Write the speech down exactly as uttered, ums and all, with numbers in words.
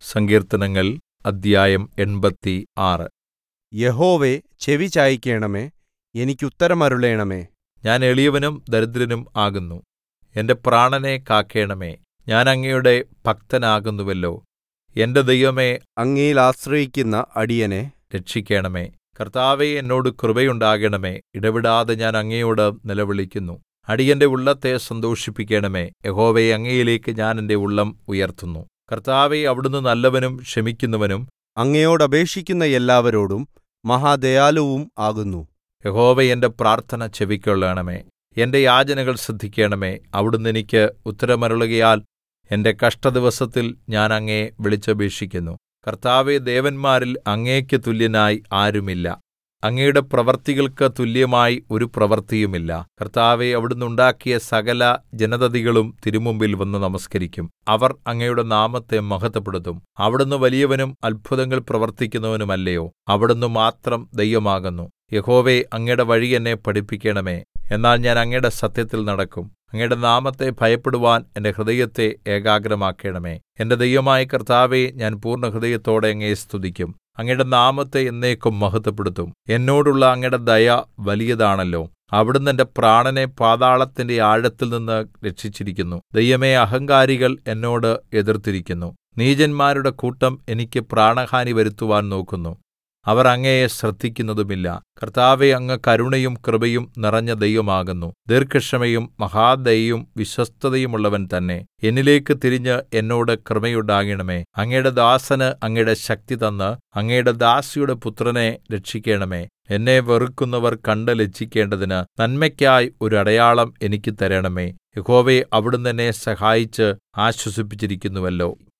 സങ്കീർത്തനങ്ങൾ അദ്ധ്യായം എൺപത്തി ആറ്. യഹോവേ, ചെവി ചായിക്കണമേ, എനിക്കുത്തരമരുളേണമേ. ഞാൻ എളിയവനും ദരിദ്രനും ആകുന്നു. എന്റെ പ്രാണനെ കാക്കേണമേ. ഞാൻ അങ്ങയുടെ ഭക്തനാകുന്നുവല്ലോ. എന്റെ ദൈവമേ, അങ്ങയിൽ ആശ്രയിക്കുന്ന അടിയനെ രക്ഷിക്കണമേ. കർത്താവേ, എന്നോട് കൃപയുണ്ടാകണമേ. ഇടവിടാതെ ഞാൻ അങ്ങയോട് നിലവിളിക്കുന്നു. അടിയന്റെ ഉള്ളത്തെ സന്തോഷിപ്പിക്കണമേ. യഹോവേ, അങ്ങയിലേക്ക് ഞാൻ എന്റെ ഉള്ളം ഉയർത്തുന്നു. കർത്താവേ, അവിടുന്ന് നല്ലവനും ക്ഷമിക്കുന്നവനും അങ്ങയോടപേക്ഷിക്കുന്ന എല്ലാവരോടും മഹാദയാലുവും ആകുന്നു. യഹോവേ, എന്റെ പ്രാർത്ഥന ചെവിക്കൊള്ളണമേ. എന്റെ യാചനകൾ ശ്രദ്ധിക്കണമേ. അവിടുന്ന് എനിക്ക് ഉത്തരമരുളുകയാൽ എന്റെ കഷ്ടദിവസത്തിൽ ഞാൻ അങ്ങയെ വിളിച്ചപേക്ഷിക്കുന്നു. കർത്താവേ, ദേവന്മാരിൽ അങ്ങേക്ക് തുല്യനായി ആരുമില്ല. അങ്ങയുടെ പ്രവൃത്തികൾക്ക് തുല്യമായി ഒരു പ്രവൃത്തിയുമില്ല. കർത്താവേ, അവിടുന്ന് ഉണ്ടാക്കിയ സകല ജനതതികളും തിരുമുമ്പിൽ വന്ന് നമസ്കരിക്കും. അവർ അങ്ങയുടെ നാമത്തെ മഹത്വപ്പെടുത്തും. അവിടുന്ന് വലിയവനും അത്ഭുതങ്ങൾ പ്രവർത്തിക്കുന്നവനുമല്ലയോ? അവിടുന്ന് മാത്രം ദൈവമാകുന്നു. യഹോവേ, അങ്ങയുടെ വഴി എന്നെ പഠിപ്പിക്കണമേ. എന്നാൽ ഞാൻ അങ്ങയുടെ സത്യത്തിൽ നടക്കും. അങ്ങയുടെ നാമത്തെ ഭയപ്പെടുവാൻ എന്റെ ഹൃദയത്തെ ഏകാഗ്രമാക്കണമേ. എന്റെ ദൈവമായ കർത്താവേ, ഞാൻ പൂർണ്ണഹൃദയത്തോടെ അങ്ങയെ സ്തുതിക്കും. അങ്ങയുടെ നാമത്തെ എന്നേക്കും മഹത്വപ്പെടുത്തും. എന്നോടുള്ള അങ്ങയുടെ ദയ വലിയതാണല്ലോ. അവിടുന്ന് എന്റെ പ്രാണനെ പാതാളത്തിന്റെ ആഴത്തിൽനിന്ന് രക്ഷിച്ചിരിക്കുന്നു. ദൈവമേ, അഹങ്കാരികൾ എന്നോട് എതിർത്തിരിക്കുന്നു. നീചന്മാരുടെ കൂട്ടം എനിക്ക് പ്രാണഹാനി വരുത്തുവാൻ നോക്കുന്നു. അവർ അങ്ങയെ ശ്രദ്ധിക്കുന്നതുമില്ല. കർത്താവേ, അങ്ങ് കരുണയും കൃപയും നിറഞ്ഞ ദൈവമാകുന്നു. ദീർഘക്ഷമയും മഹാദയയും വിശ്വസ്തതയുമുള്ളവൻ തന്നെ. എന്നിലേക്ക് തിരിഞ്ഞ് എന്നോട് കൃപയുണ്ടാകണമേ. അങ്ങയുടെ ദാസന് അങ്ങയുടെ ശക്തി തന്ന് അങ്ങയുടെ ദാസിയുടെ പുത്രനെ രക്ഷിക്കണമേ. എന്നെ വെറുക്കുന്നവർ കണ്ട് ലജ്ജിക്കേണ്ടതിന് നന്മയ്ക്കായി ഒരു അടയാളം എനിക്ക് തരണമേ. യഹോവേ, അവിടുന്ന് എന്നെ സഹായിച്ച് ആശ്വസിപ്പിച്ചിരിക്കുന്നുവല്ലോ.